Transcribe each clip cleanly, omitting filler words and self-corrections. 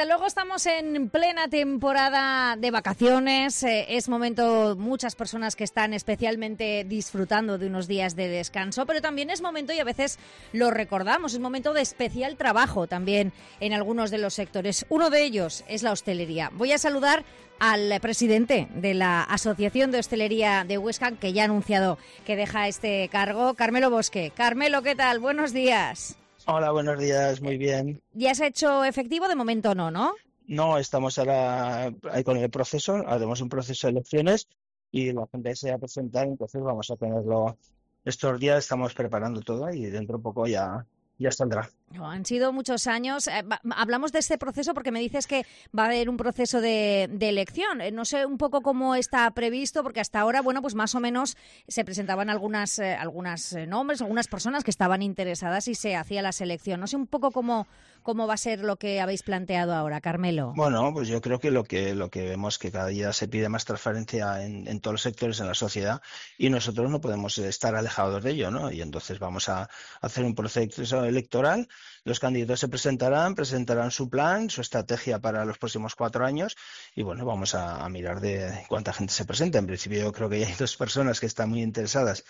Desde luego estamos en plena temporada de vacaciones. Es momento, muchas personas que están especialmente disfrutando de unos días de descanso, pero también es momento, y a veces lo recordamos, es momento de especial trabajo también en algunos de los sectores. Uno de ellos es la hostelería. Voy a saludar al presidente de la Asociación de Hostelería de Huesca, que ya ha anunciado que deja este cargo, Carmelo Bosque. Carmelo, ¿qué tal? Buenos días. Hola, buenos días, muy bien. ¿Ya se ha hecho efectivo? De momento no, ¿no? No, estamos ahora ahí con el proceso, haremos un proceso de elecciones y la gente se va a presentar, entonces vamos a tenerlo estos días, estamos preparando todo y dentro de poco ya saldrá. No, han sido muchos años. Hablamos de este proceso porque me dices que va a haber un proceso de elección. No sé un poco cómo está previsto, porque hasta ahora, bueno, pues más o menos se presentaban algunos nombres, algunas personas que estaban interesadas y se hacía la selección. No sé un poco cómo va a ser lo que habéis planteado ahora, Carmelo. Bueno, pues yo creo que lo que vemos que cada día se pide más transparencia en todos los sectores en la sociedad y nosotros no podemos estar alejados de ello, ¿no? Y entonces vamos a hacer un proceso electoral. Los candidatos se presentarán su plan, su estrategia para los próximos 4 años y bueno, vamos a mirar de cuánta gente se presenta. En principio yo creo que ya hay 2 personas que están muy interesadas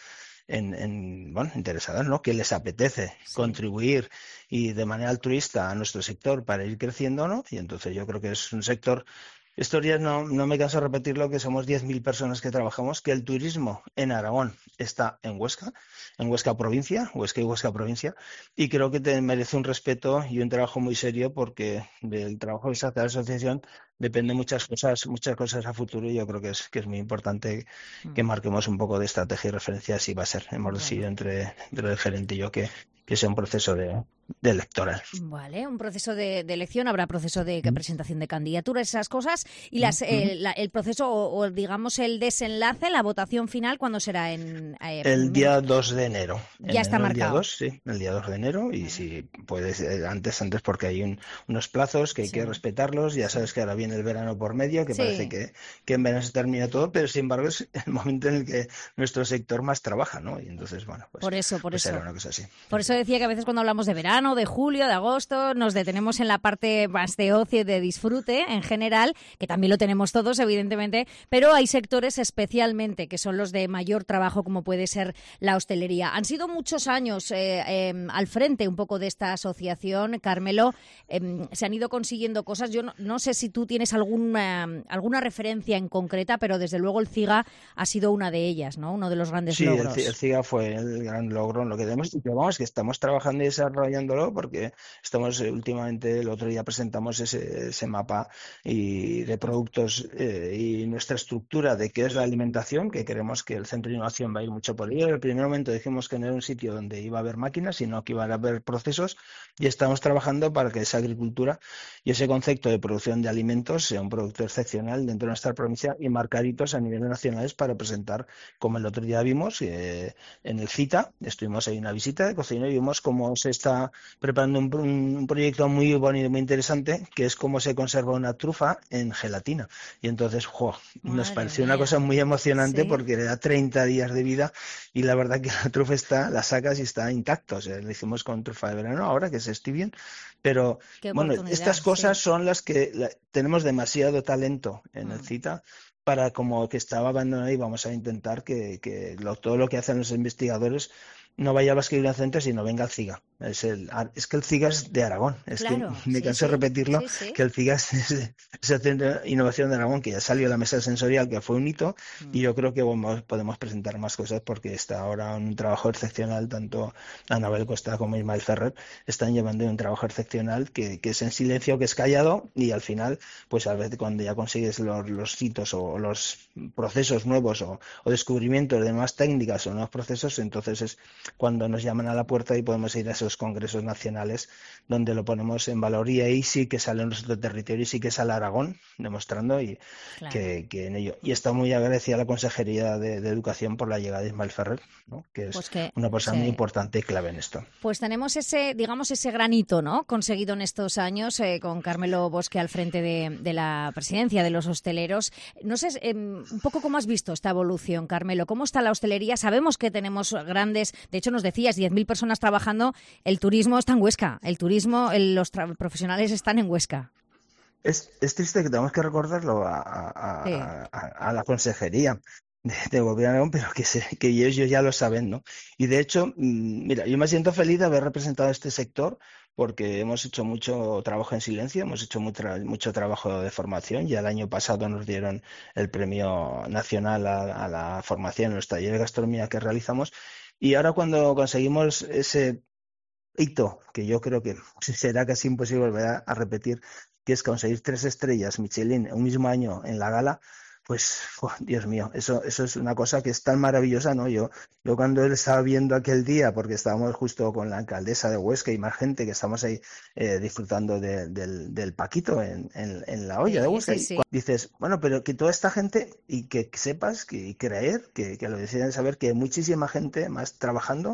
interesadas, ¿no? Que les apetece contribuir y de manera altruista a nuestro sector para ir creciendo, ¿no? Y entonces yo creo que es un sector. Estos días no me canso de repetirlo, que somos 10.000 personas que trabajamos, que el turismo en Aragón está en Huesca provincia, Huesca y Huesca provincia, y creo que te merece un respeto y un trabajo muy serio porque del trabajo que se hace de la asociación depende muchas cosas a futuro y yo creo que es muy importante que marquemos un poco de estrategia y referencia, así va a ser. Hemos decidido entre el gerente y yo que sea un proceso de electoral. Vale, un proceso de elección, habrá proceso de presentación de candidaturas, esas cosas, y el proceso o digamos el desenlace, la votación final, ¿cuándo será? El día 2 de enero. Ya está marcado. El día 2 de enero, y si puedes antes porque hay unos plazos que hay que respetarlos. Ya sabes que ahora viene el verano por medio, que parece que en verano se termina todo, pero sin embargo es el momento en el que nuestro sector más trabaja, ¿no? Y entonces, bueno, pues por eso. Será una cosa así. Por eso decía que a veces cuando hablamos de verano, de julio, de agosto, nos detenemos en la parte más de ocio y de disfrute en general, que también lo tenemos todos, evidentemente, pero hay sectores especialmente que son los de mayor trabajo, como puede ser la hostelería. Han sido muchos años al frente un poco de esta asociación, Carmelo. Se han ido consiguiendo cosas. Yo no sé si tú tienes alguna referencia en concreta, pero desde luego el CIGA ha sido una de ellas, ¿no? Uno de los grandes logros. Sí, el CIGA fue el gran logro en lo que tenemos, y vamos, que estamos trabajando y desarrollándolo porque estamos últimamente, el otro día presentamos ese mapa de productos y nuestra estructura de qué es la alimentación, que queremos que el centro de innovación va a ir mucho por ello. En el primer momento dijimos que no era un sitio donde iba a haber máquinas, sino que iba a haber procesos, y estamos trabajando para que esa agricultura y ese concepto de producción de alimentos sea un producto excepcional dentro de nuestra provincia y marcar hitos a nivel nacionales para presentar, como el otro día vimos en el CITA, estuvimos ahí en una visita de cocina y vimos cómo se está preparando un proyecto muy bonito y muy interesante, que es cómo se conserva una trufa en gelatina. Y entonces, nos pareció una cosa muy emocionante, porque le da 30 días de vida y la verdad que la trufa la sacas y está intacta. O sea, lo hicimos con trufa de verano ahora, que se esté bien. Pero bueno, estas cosas son las que tenemos demasiado talento en el CITA para, como que estaba abandonado, y vamos a intentar que todo lo que hacen los investigadores no vaya a la escribir al centro, sino venga al CIGA. Es que el CIGA es de Aragón. Claro, que me canso de repetirlo, que el CIGA es el Centro de Innovación de Aragón, que ya salió la mesa sensorial, que fue un hito, y yo creo que podemos presentar más cosas porque está ahora un trabajo excepcional. Tanto Anabel Costa como Ismael Ferrer están llevando un trabajo excepcional que es en silencio, que es callado, y al final, pues a veces cuando ya consigues los hitos o los procesos nuevos o descubrimientos de nuevas técnicas o nuevos procesos, entonces es cuando nos llaman a la puerta y podemos ir a esos congresos nacionales donde lo ponemos en valor, y ahí sí que sale nuestro territorio y sí que sale Aragón demostrando y que en ello. Y está muy agradecida a la Consejería de Educación por la llegada de Ismael Ferrer, ¿no? Que es una persona muy importante y clave en esto. Pues tenemos ese granito, ¿no?, conseguido en estos años con Carmelo Bosque al frente de la presidencia de los hosteleros. No sé, un poco cómo has visto esta evolución, Carmelo. ¿Cómo está la hostelería? Sabemos que tenemos grandes, de hecho nos decías, 10.000 personas trabajando. El turismo está en Huesca, los profesionales están en Huesca. Es triste que tenemos que recordarlo Sí. a la consejería de gobierno, pero que ellos ya lo saben, ¿no? Y de hecho, mira, yo me siento feliz de haber representado a este sector porque hemos hecho mucho trabajo en silencio, hemos hecho mucho trabajo de formación. Ya el año pasado nos dieron el premio nacional a la formación en los talleres de gastronomía que realizamos. Y ahora cuando conseguimos ese hito, que yo creo que será casi imposible volver a repetir, que es conseguir 3 estrellas Michelin en un mismo año en la gala, pues, Dios mío, eso es una cosa que es tan maravillosa, ¿no? Yo cuando él estaba viendo aquel día, porque estábamos justo con la alcaldesa de Huesca y más gente que estamos ahí disfrutando del Paquito en la olla de Sí, Huesca, sí, y sí. dices, bueno, pero que toda esta gente, y que sepas y creer, que lo deciden saber, que hay muchísima gente más trabajando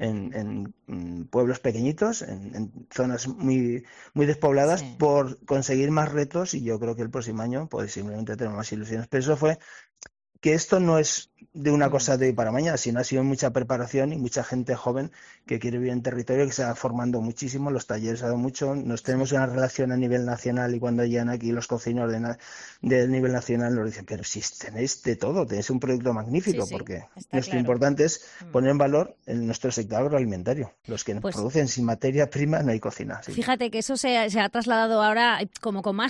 en pueblos pequeñitos, en zonas muy despobladas, Sí. por conseguir más retos, y yo creo que el próximo año pues simplemente tenemos más ilusiones. Pero eso fue que esto no es de una Mm. cosa de hoy para mañana, sino ha sido mucha preparación y mucha gente joven que quiere vivir en territorio, que se va formando muchísimo, los talleres ha dado mucho, nos tenemos Sí, una relación a nivel nacional, y cuando llegan aquí los cocineros del nivel nacional nos dicen, pero si tenéis de todo, tenéis un producto sí, magnífico, sí, porque está nuestro claro. importante es Mm. poner en valor en nuestro sector agroalimentario, los que Pues producen sin materia prima no hay cocina, así que... fíjate que eso se ha trasladado ahora como con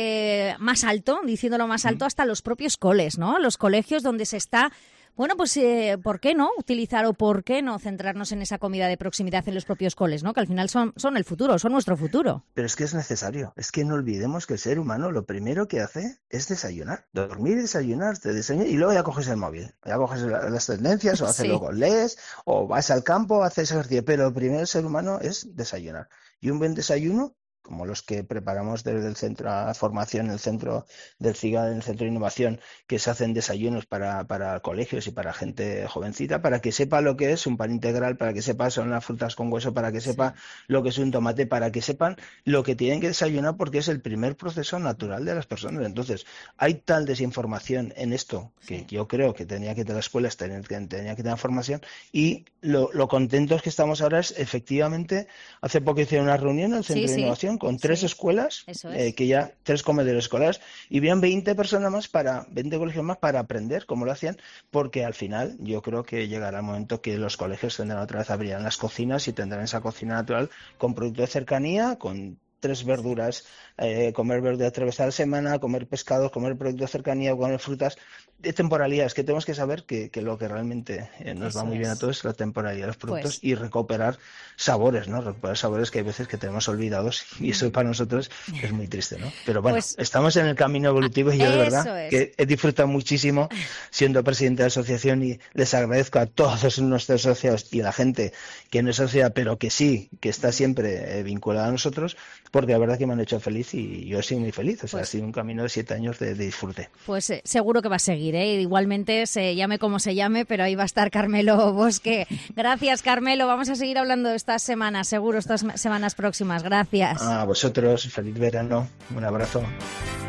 más alto, diciéndolo más alto, ¿Mm? hasta los propios coles, ¿no? Los colegios donde se está, bueno, pues ¿por qué no utilizar o por qué no centrarnos en esa comida de proximidad en los propios coles, ¿no? Que al final son el futuro, son nuestro futuro. Pero es que es necesario. Es que no olvidemos que el ser humano lo primero que hace es desayunar. Dormir, desayunar, te desayunas y luego ya coges el móvil. Ya coges las tendencias, o haces Sí. luego lees, o vas al campo, haces ejercicio. Pero lo primero del ser humano es desayunar. Y un buen desayuno, como los que preparamos desde el centro de formación, el centro del CIGAD, en el centro de innovación, que se hacen desayunos para colegios y para gente jovencita, para que sepa lo que es un pan integral, para que sepa son las frutas con hueso, para que sepa Sí. lo que es un tomate, para que sepan lo que tienen que desayunar, porque es el primer proceso natural de las personas. Entonces, hay tal desinformación en esto que Sí. yo creo que tenía que tener las escuelas, tenía que tener formación, y lo contentos que estamos ahora es efectivamente, hace poco hice una reunión en el Sí, Centro de sí, Innovación con 3 escuelas, eso es. que ya 3 comedores escolares, y habían 20 personas más 20 colegios más para aprender cómo lo hacían, porque al final yo creo que llegará el momento que los colegios tendrán otra vez, abrirán las cocinas y tendrán esa cocina natural con producto de cercanía, con 3 verduras, comer verduras 3 veces a la semana, comer pescados, comer productos de cercanía, comer frutas de temporalidad. Es que tenemos que saber que lo que realmente nos va Eso muy bien a es. todos es la temporalidad de los productos, Pues, y recuperar sabores, ¿no? Recuperar sabores que hay veces que tenemos olvidados, y eso para nosotros es muy triste, ¿no? Pero bueno, pues estamos en el camino evolutivo, y yo de verdad eso es. que he disfrutado muchísimo siendo presidente de la asociación, y les agradezco a todos nuestros socios y a la gente que no es sociedad, pero que sí, que está siempre vinculada a nosotros, porque la verdad que me han hecho feliz y yo he sido muy feliz. O sea, ha Pues sido un camino de 7 años de disfrute. Pues seguro que va a seguir, ¿eh? Igualmente, se llame como se llame, pero ahí va a estar Carmelo Bosque. Gracias, Carmelo. Vamos a seguir hablando estas semanas, seguro, estas semanas próximas. Gracias. A vosotros, feliz verano, un abrazo.